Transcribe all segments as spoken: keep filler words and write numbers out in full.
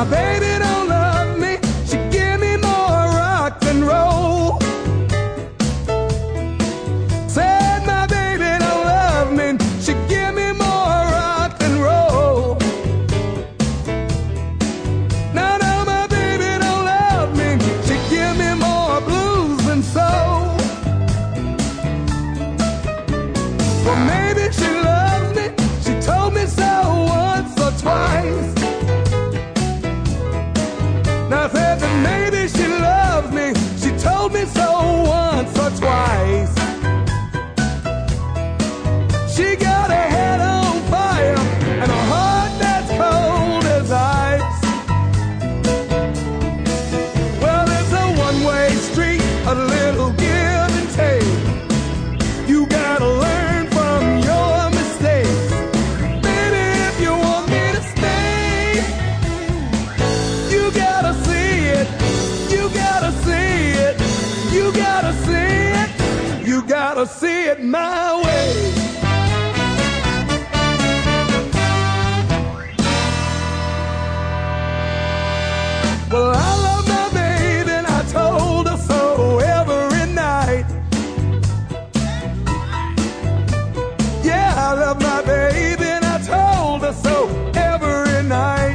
My baby don't love me, she give me more rock and roll. Said my baby don't love me, she give me more rock and roll. No, no, my baby don't love me, she give me more blues and soul. Well, maybe she loves me, she told me so once or twice. I said that maybe she loves me, she told me so once or twice. She got a head on fire and a heart that's cold as ice. Well, it's a one-way street, a little give and take. You gotta learn from your mistakes. Baby, if you want me to stay, you gotta see it, you gotta see it, you gotta see it, you gotta see it my way. Well, I love my baby and I told her so every night. Yeah, I love my baby and I told her so every night.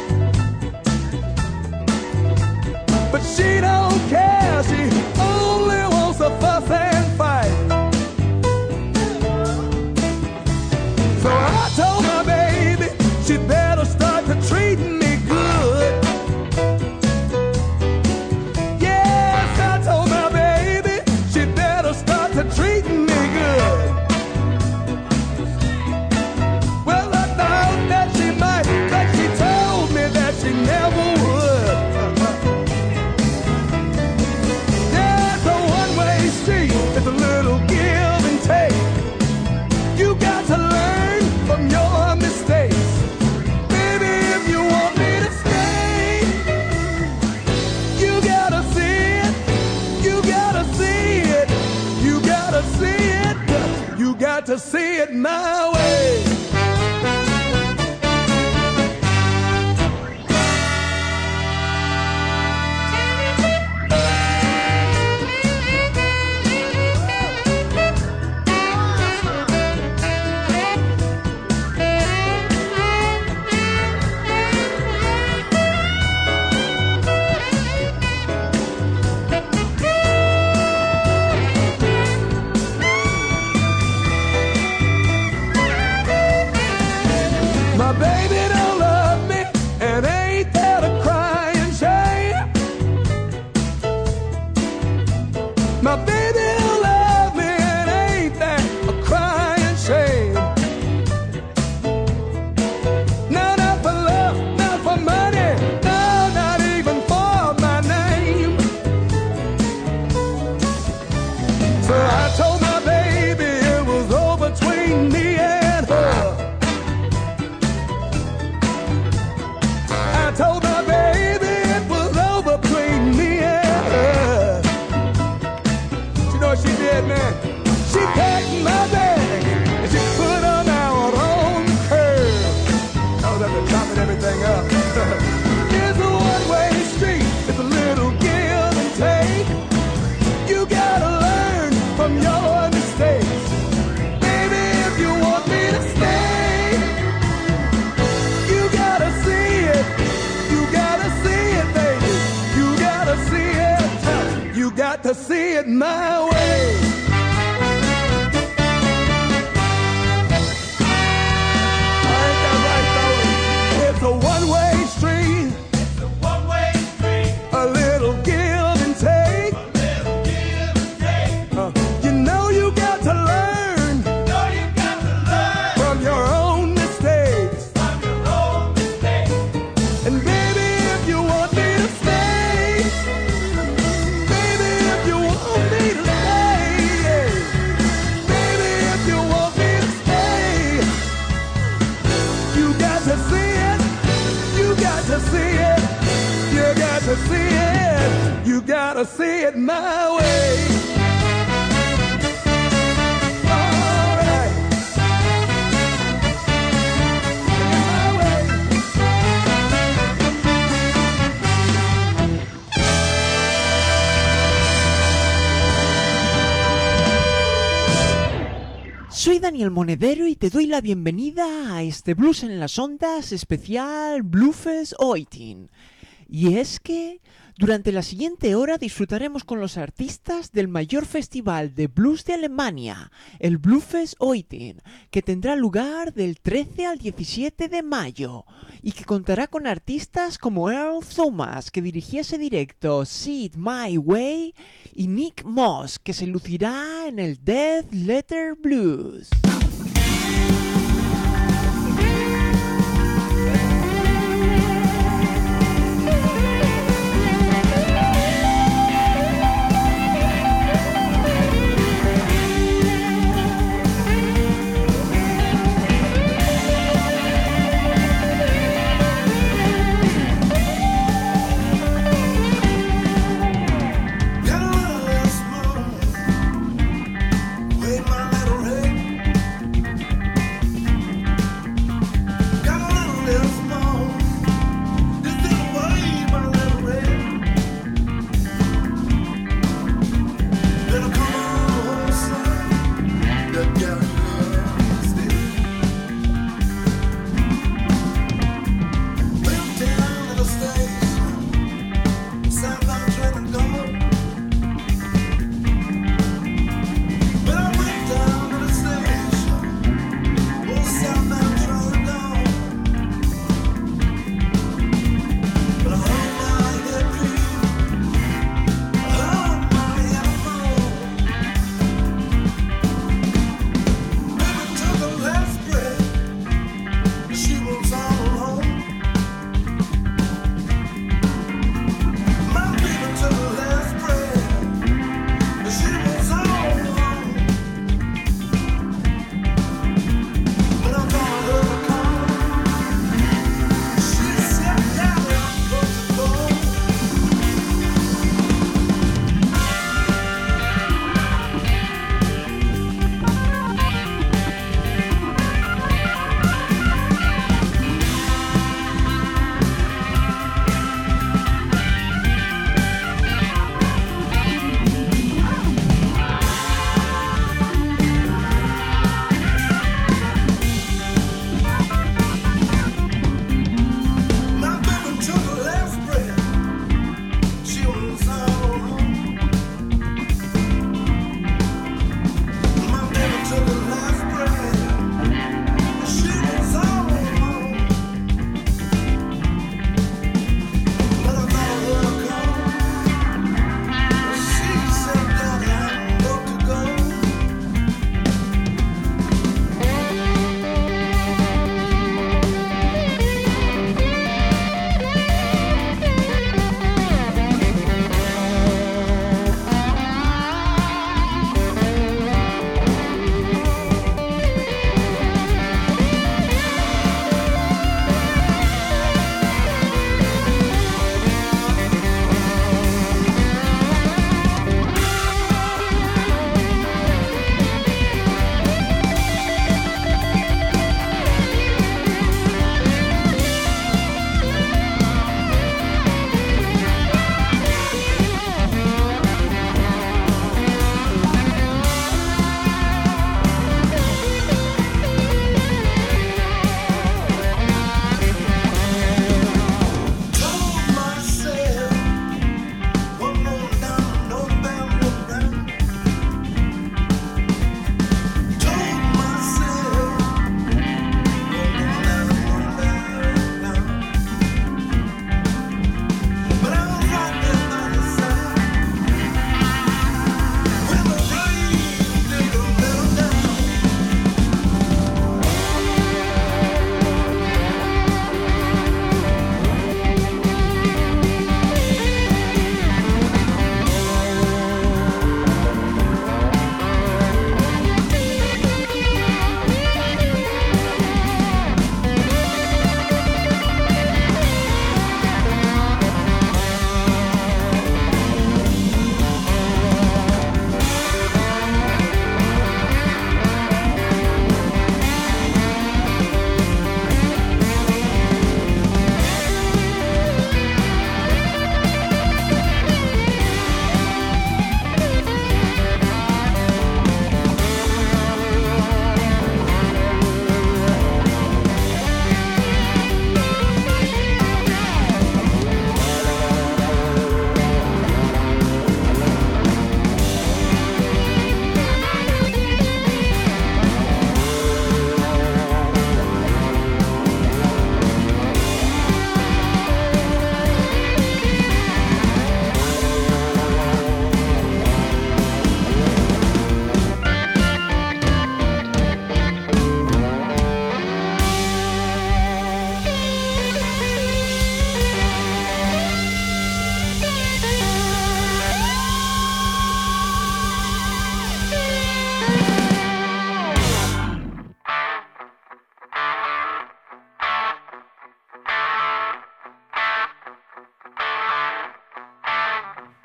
But she don't care, she only wants to fuss and fight. So I told my baby she'd better start to treat me good. Yes, I told my baby she'd better start to treat me good. Well, I thought that she might, but she told me that she never would. There's a one-way street, it's a little give and take. You got to learn from your mistakes. Baby, if you want me to stay, you gotta see it, you gotta see it, you gotta see it, you got to see it my way. My baby don't love me, and ain't that a crying shame? My baby don't love me, and ain't that a crying shame? No, not for love, not for money, no, not even for my name. So I told my baby it was over between me and her. I told my baby it was over between me and her. You know what she did, man? She packed my bag and she put them out on the curb. I was up there chopping everything up. It's a one-way street, it's a little give and take. You gotta learn from your mistakes. Baby, if you want me to stay, you gotta see it. You gotta see it, baby. You gotta see it. You got to see it my way. Ain't that right, Tony? It's a one-way street. It's a one-way street. A little give and take. A little give and take. Uh, you know you got to learn. You know you got to learn from your own mistakes. From your own mistakes. And baby, if you want me to stay, baby, if you want me to stay, baby, if you want me to stay, you got to see it, you got to see it, you got to see it, you got to see it my way. All right. My way. Soy Daniel Monedero y te doy la bienvenida a este Blues en las Ondas especial Bluefest Oitin. Y es que durante la siguiente hora disfrutaremos con los artistas del mayor festival de blues de Alemania, el Bluefest Oitin, que tendrá lugar del trece al diecisiete de mayo y que contará con artistas como Earl Thomas, que dirigía ese directo See It My Way, y Nick Moss, que se lucirá en el Death Letter Blues. Wave my little red.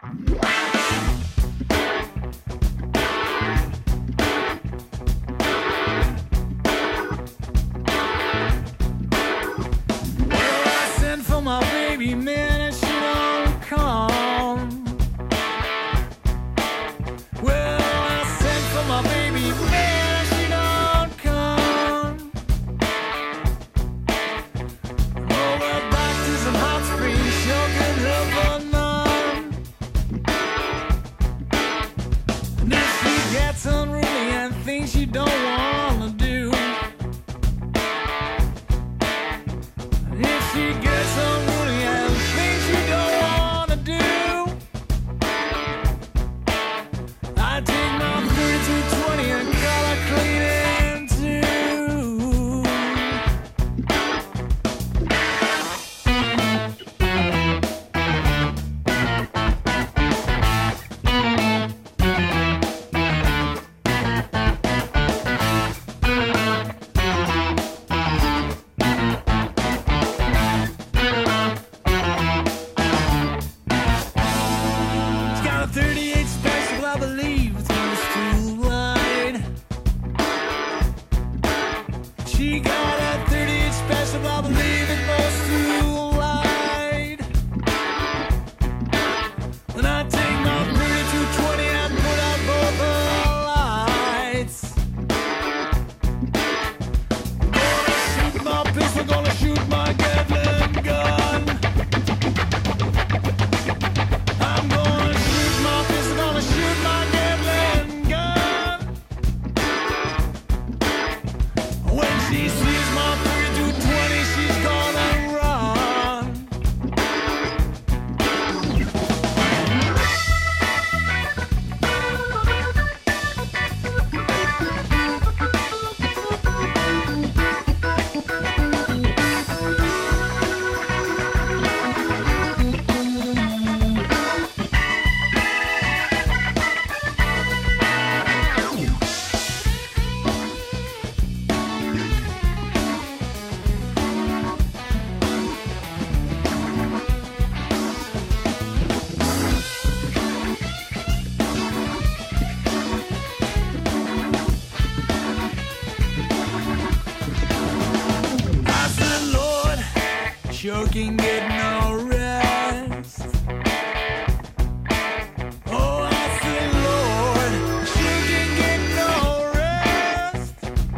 My baby man and she don't come. Well, I sent for my baby man and she don't come. Oh, well, back to some hot springs, sure can help her none. And if she gets unruly and things she don't wanna do, if she gets unruly and things she don't wanna do, I take my thirty-two twenty and color clean it too. thirty-eight special, I believe it's most too light. She got a thirty-eight special, I believe it's most too light. When I take my thirty-two twenty and put out both her lights, gonna shoot my pistol, gonna shoot my Gatling gun. I'm gonna shoot my pistol, gonna shoot my Gatling gun. When she sees my thirty-two twenty, she's gonna run. I said, Lord, sure can get no rest. Oh, I said, Lord, sure can get no rest.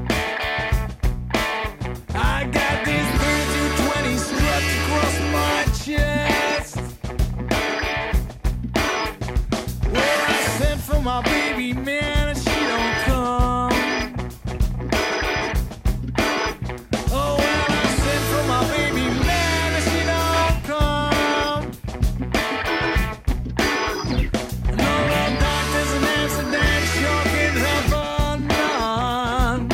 I got these thirty-two twenty strapped across my chest. Well, I sent for my baby man and she don't come. Oh, well, I sent for my baby man and she don't come. And all the doctors in Amsterdam sure can help her none.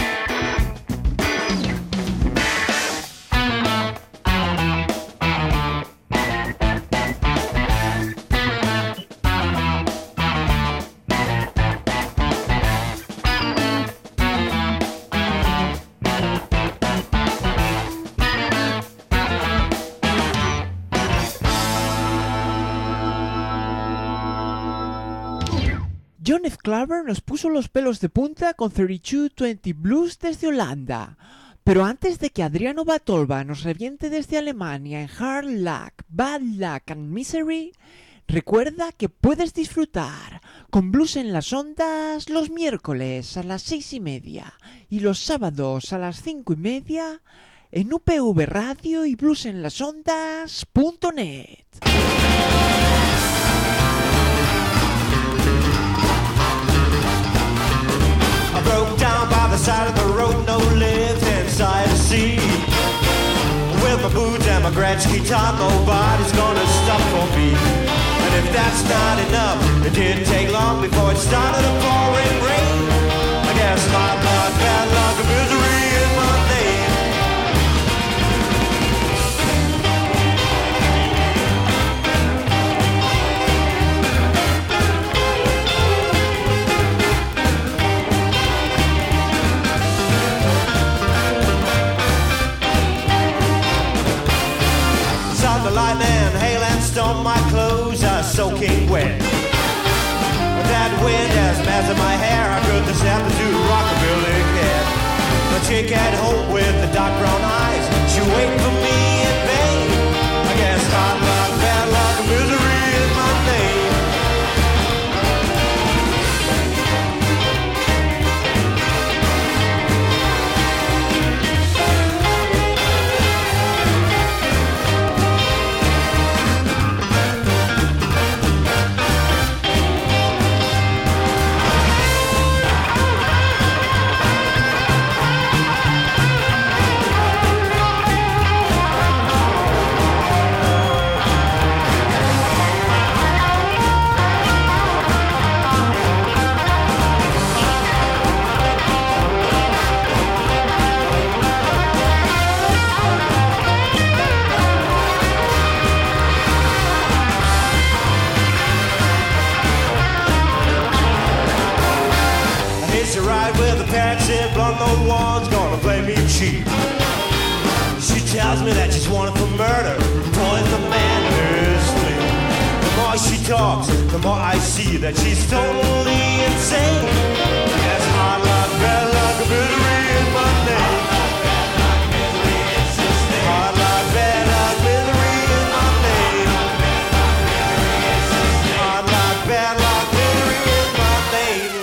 John F. Claver nos puso los pelos de punta con thirty-two twenty Blues desde Holanda. Pero antes de que Adriano Batolba nos reviente desde Alemania en Hard Luck, Bad Luck and Misery, recuerda que puedes disfrutar con Blues en las Ondas los miércoles a las seis y media y los sábados a las cinco y media en U P V Radio y bluesenlasondas punto net. I broke down by the side of the road, no left-hand side to see. With my boots and my Gretzky top, nobody's gonna stop for me. And if that's not enough, it didn't take long before it started to pouring rain. I guess my luck, bad luck, and misery is my name. Thunder, lightning, hail and storm, my clothes are soaking wet. bad wind has messed in my hair. I could just have to do rockabilly cat. The chick at home with the dark brown eyes, she waiting for me in vain. I guess hard luck, bad luck, misery is my name. No one's gonna play me cheap. She tells me that she's wanted for murder, poison the man in her sleep. The more she talks, the more I see that she's totally insane. Yes, hard luck, bad luck, misery is my name. Hard luck, bad luck, misery is my name. Hard luck, bad luck, misery is my name.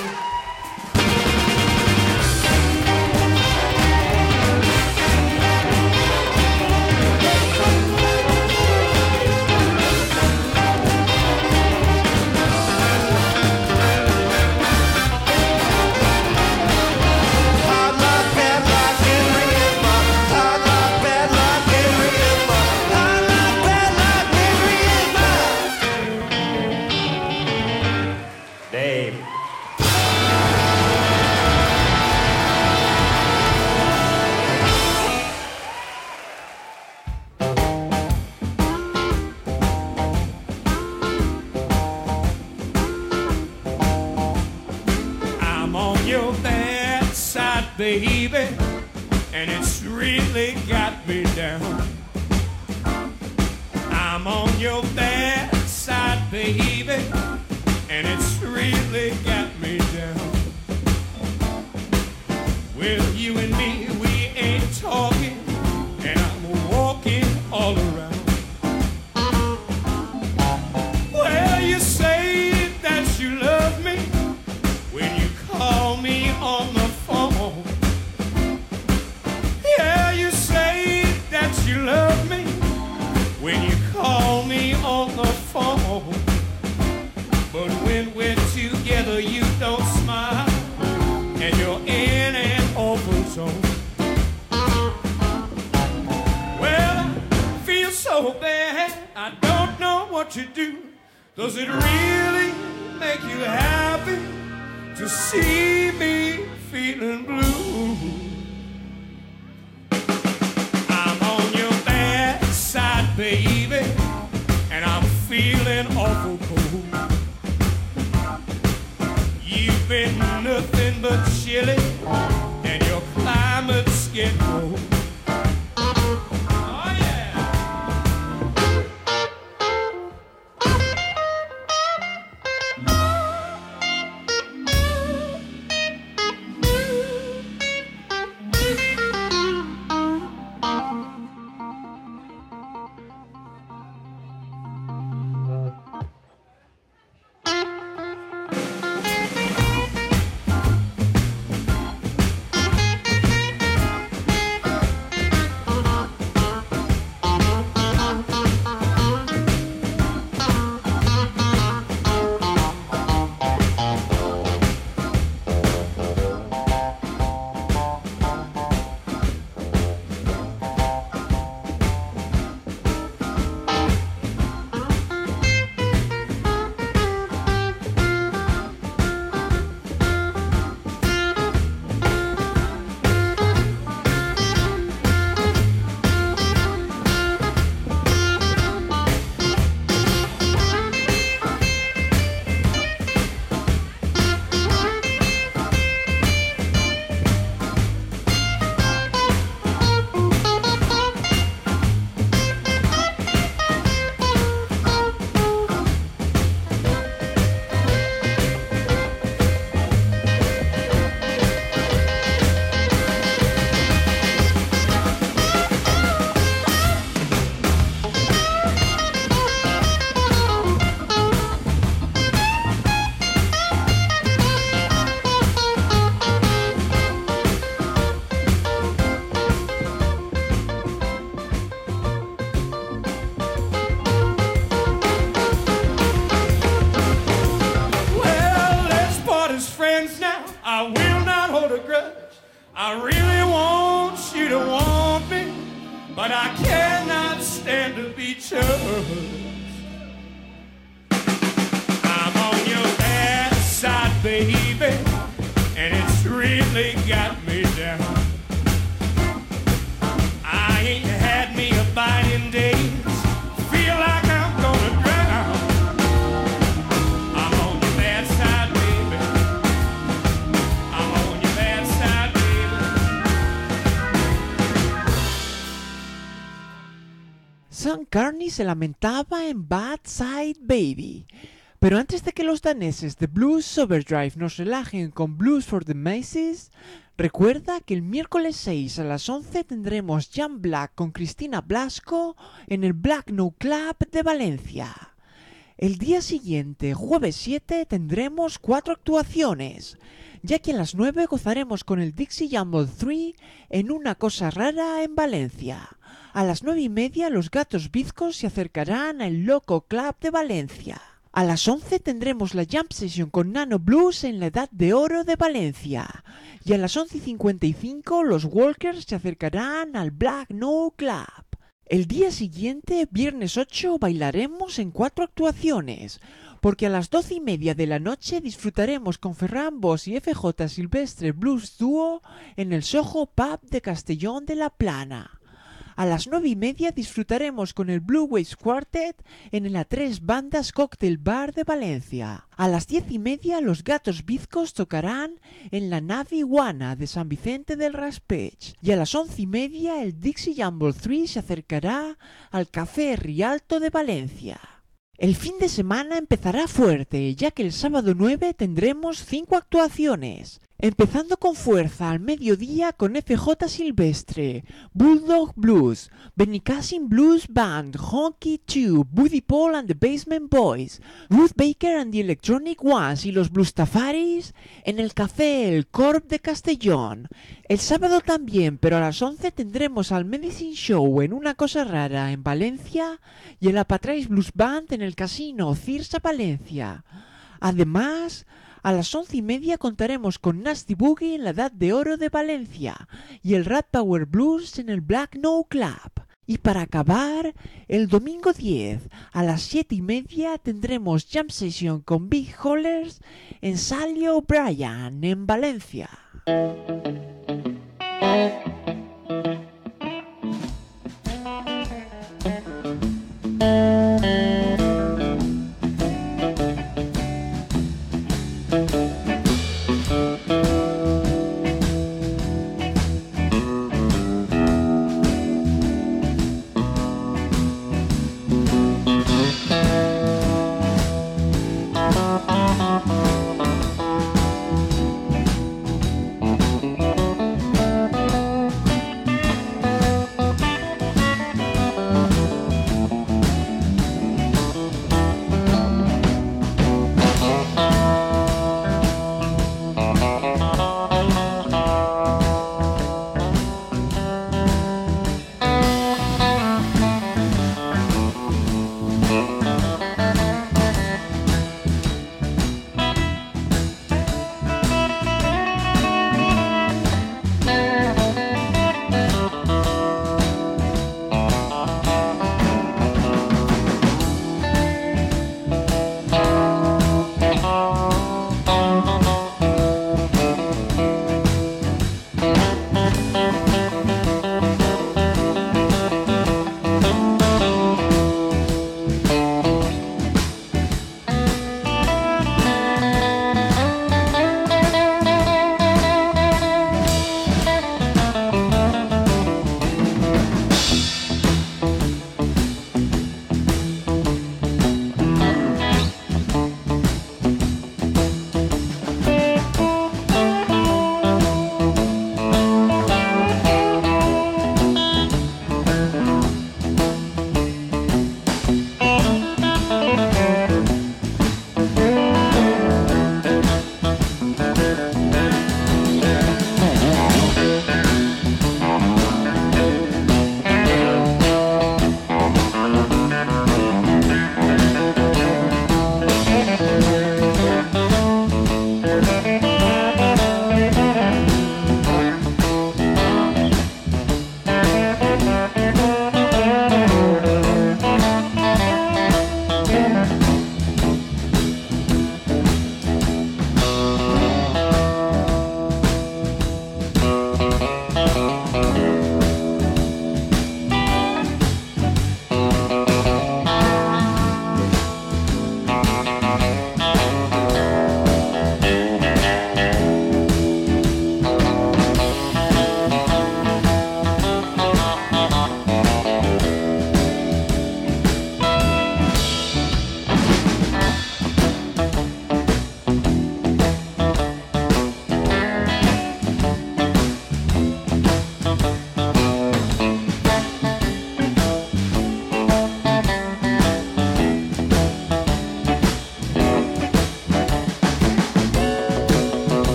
Baby, and it's really got me down. I'm on your bad side, baby, and it's really got me down. Well, you and me, we ain't talking, and I'm walking all around. Well, you say that you love me when you call me on the phone. Yeah, you say that you love me when you call me on the phone. But when we're together, you don't smile, and you're in an awful zone. Well, I feel so bad, I don't know what to do. Does it really make you happy to see me feeling blue? I'm on your bad side, baby, and I'm feeling awful cold. You've been nothing but chilly, and your climate's getting cold. Oh yeah. I really want you to want me, but I cannot stand to be judged. I'm on your bad side, baby, and it's really got me down. I ain't had me a fighting days, feel like I'm gonna drown. I'm on your bad side, baby. I'm on your bad side, baby. Sam Carney se lamentaba en Bad Side Baby. Pero antes de que los daneses de Blues Overdrive nos relajen con Blues for the Masses, recuerda que el miércoles seis a las once tendremos Jam Black con Cristina Blasco en el Black No Club de Valencia. El día siguiente, jueves siete, tendremos cuatro actuaciones, ya que a las nueve gozaremos con el Dixie Jumble tres en Una Cosa Rara en Valencia. A las nueve y media los Gatos Bizcos se acercarán al Loco Club de Valencia. A las once tendremos la Jam Session con Nano Blues en la Edad de Oro de Valencia. Y a las once y cincuenta y cinco los Walkers se acercarán al Black No Club. El día siguiente, viernes ocho, bailaremos en cuatro actuaciones, porque a las doce y media de la noche disfrutaremos con Ferran Bosch y F J Silvestre Blues Duo en el Soho Pub de Castellón de la Plana. A las nueve y media disfrutaremos con el Blue Waves Quartet en el A tres Bandas Cocktail Bar de Valencia. A las diez y media los Gatos Bizcos tocarán en la Navi Guana de San Vicente del Raspech. Y a las once y media el Dixie Jumble tres se acercará al Café Rialto de Valencia. El fin de semana empezará fuerte, ya que el sábado nueve tendremos cinco actuaciones. Empezando con fuerza al mediodía con F J Silvestre, Bulldog Blues, Benicassim Blues Band, Honky dos, Buddy Paul and the Basement Boys, Ruth Baker and the Electronic Ones y los Bluestafaris en el Café El Corb de Castellón. El sábado también, pero a las once tendremos al Medicine Show en Una Cosa Rara en Valencia y el Apatrais Blues Band en el Casino Cirsa Valencia. Además, a las once y media contaremos con Nasty Boogie en la Edad de Oro de Valencia y el Rat Power Blues en el Black No Club. Y para acabar, el domingo diez a las siete y media tendremos Jam Session con Big Hollers en Sally O'Brien en Valencia.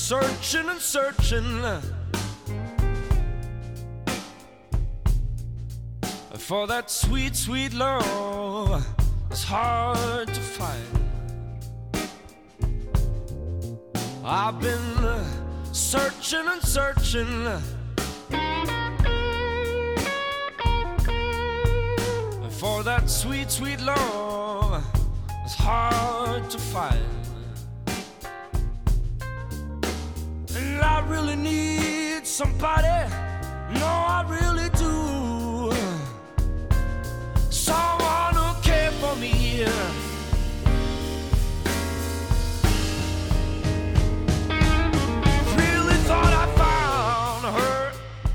searching and searching for that sweet, sweet love. It's hard to find. I've been searching and searching for that sweet, sweet love. It's hard to find. And I really need somebody, no, I really do. Someone who cares for me. Really thought I found her.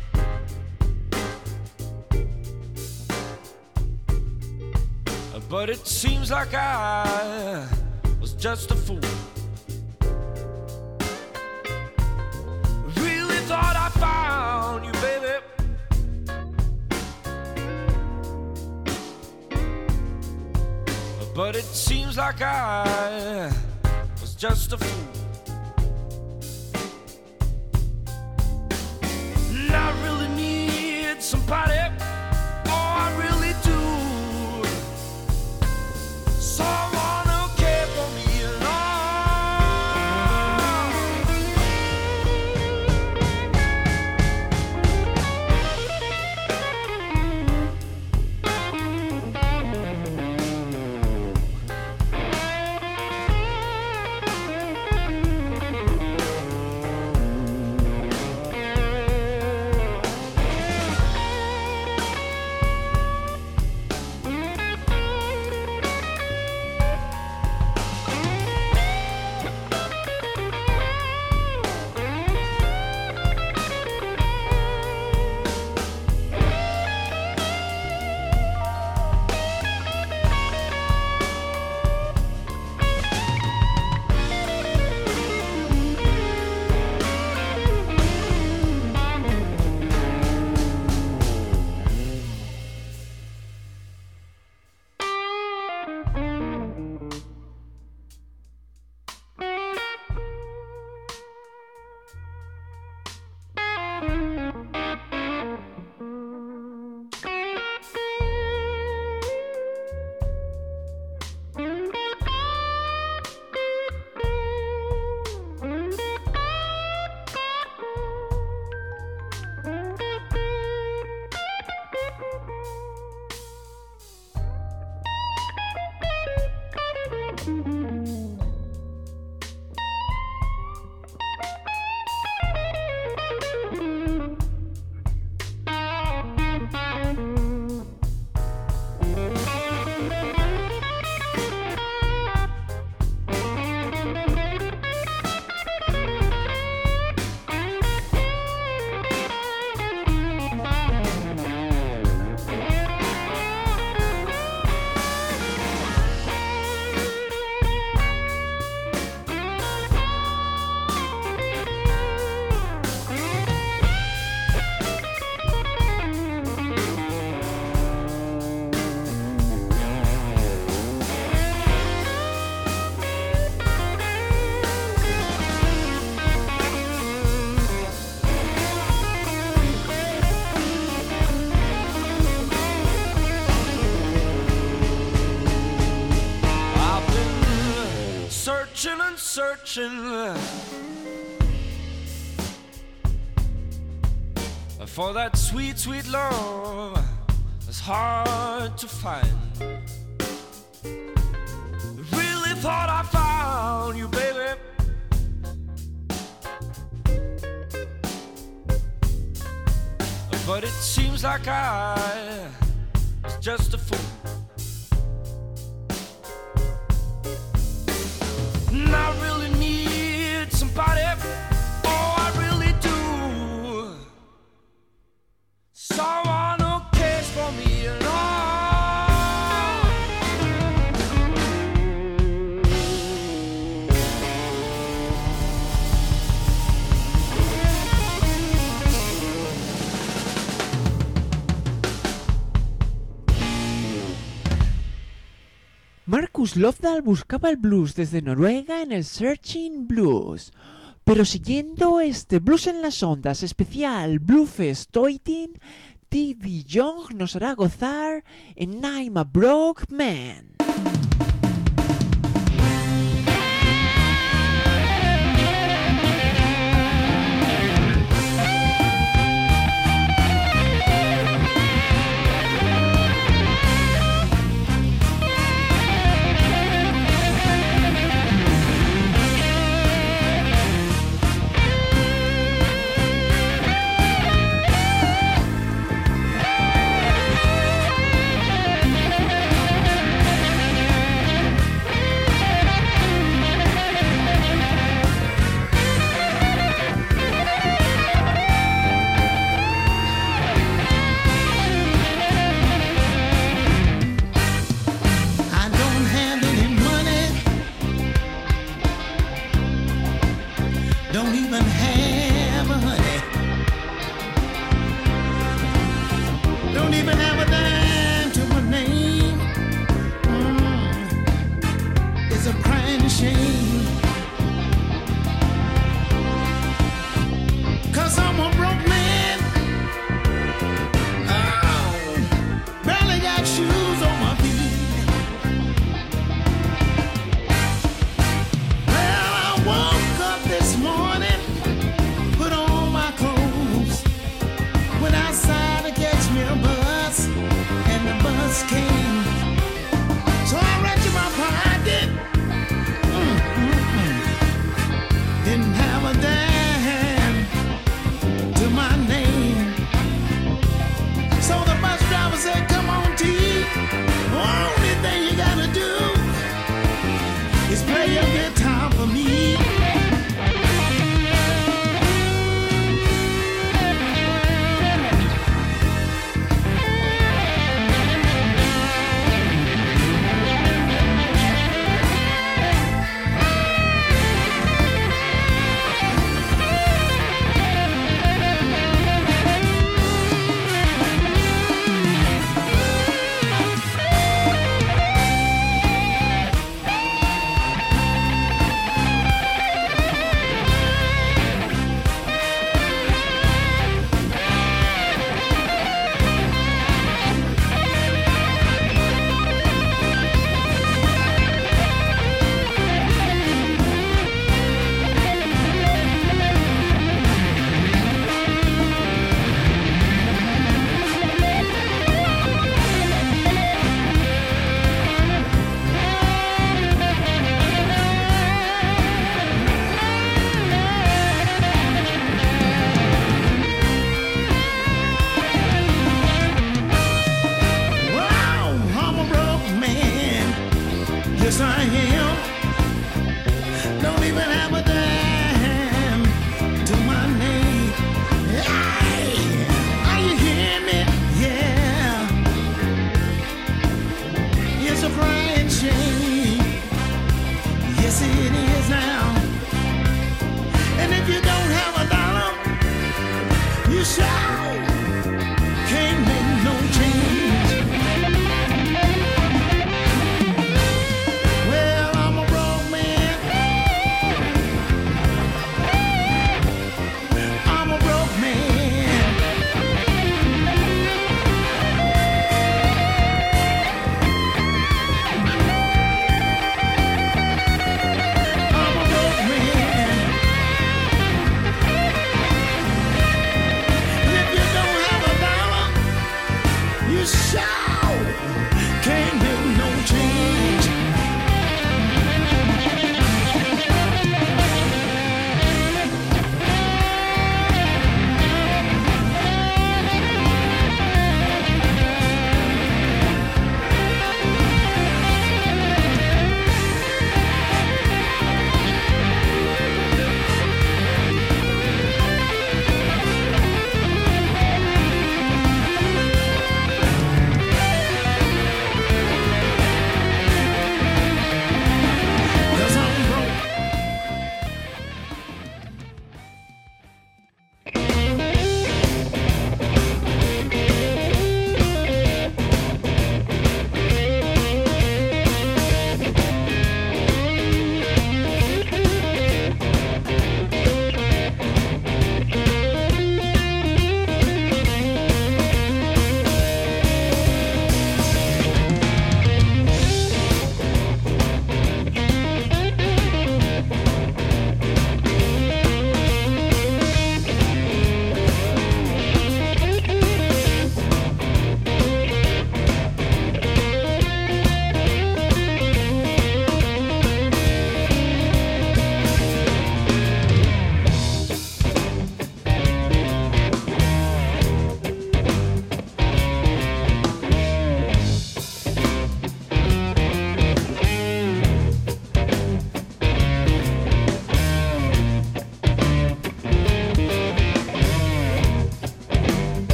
But it seems like I was just a fool. Really thought I found you, baby. But it seems like I was just a fool. And I really need somebody. Oh, I really do. Someone who cares for me searching and searching for that sweet, sweet love. It's hard to find. Really thought I found you, baby. But it seems like I was just a fool. And I really need somebody. Oh, I really do. Someone who cares for me and all. Marcus Lofdahl buscaba el blues desde Noruega en el Searching Blues. Pero siguiendo este Blues en las Ondas especial Bluefest Toitin, T D Young nos hará gozar en I'm a Broke Man.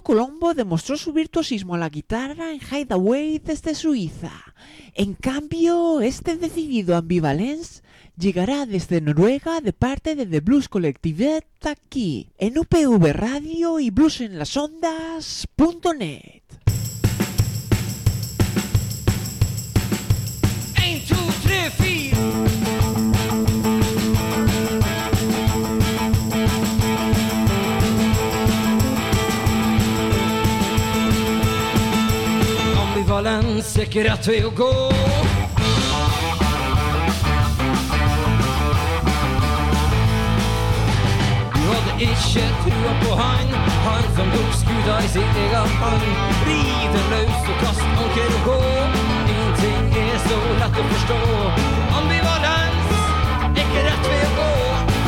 Pablo Colombo demostró su virtuosismo a la guitarra en Hideaway desde Suiza. En cambio, este decidido ambivalence llegará desde Noruega de parte de The Blues Collective aquí, en U P V Radio y bluesenlasondas punto net. En, to, tre, fire. Ambivalens er ikke rett vei å gå. Ikke trua på han, han som tok skuda i sin egen hånd. Riv den løs og kast anker og gå. Ingenting er så lett å forstå. Ambivalens, ikke rett vei å gå.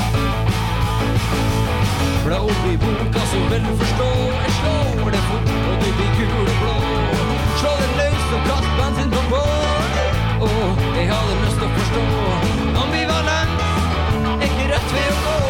Bla opp i boka så vel du forstå. Jeg slår det fort og du blir gul og blå. Slå den løs og kast bensin på bål. Åh, jeg hadde lyst til å forstå. Ambivalens, ikke rett vei å gå.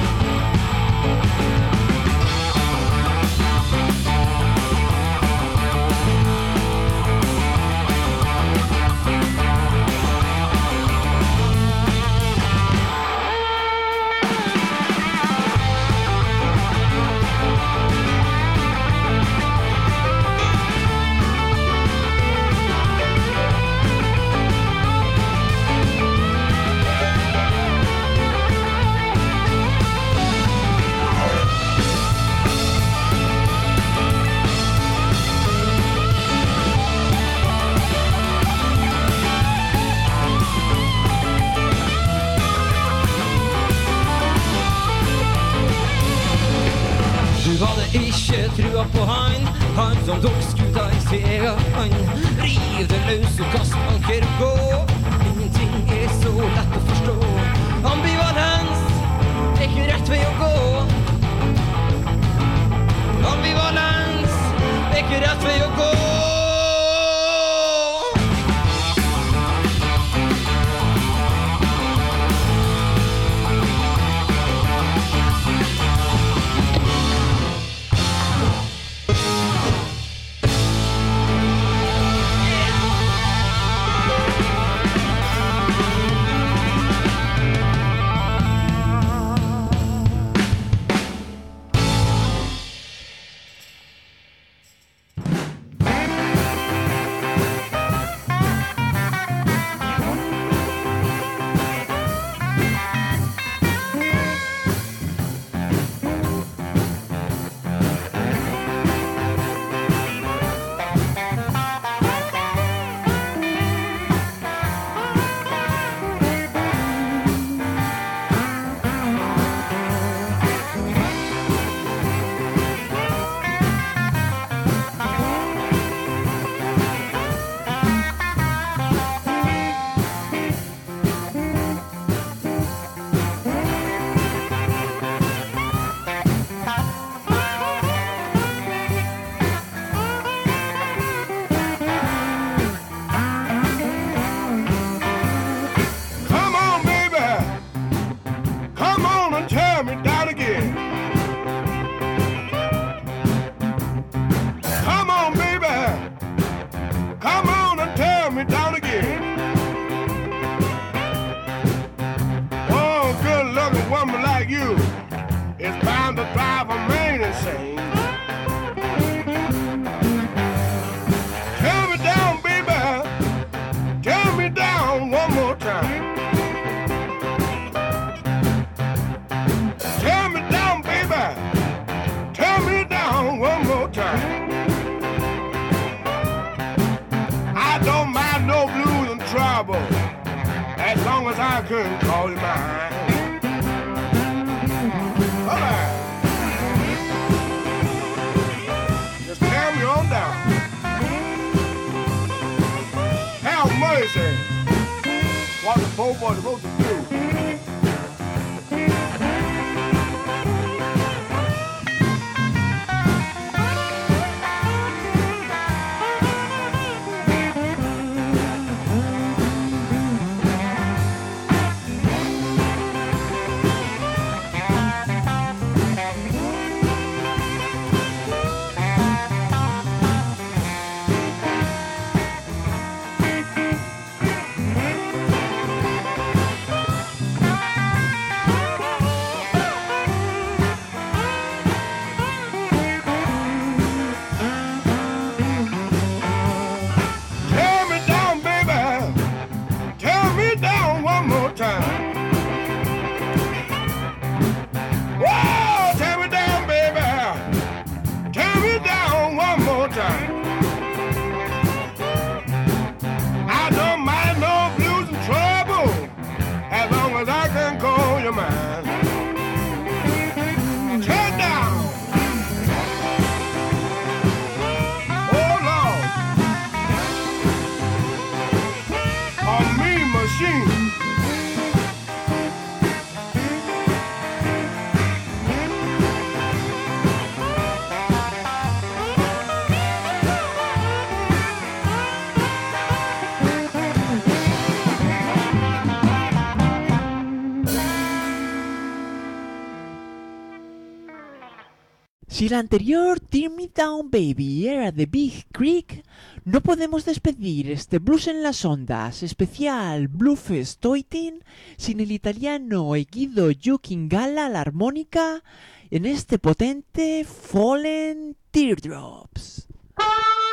Ikke trua på han, han som tok skuta i sin egen hånd. Riv den løs og kast anker og gå. Ingenting er så lett å forstå. Ambivalens, ikke rett vei å gå. Ambivalens, ikke rett vei å gå. machine. Si la anterior Tear Me Down Baby era de Big Creek, no podemos despedir este Blues en las Ondas especial Bluefest Toitin sin el italiano Eguido Yuking-Galla a la armónica en este potente Fallen Teardrops.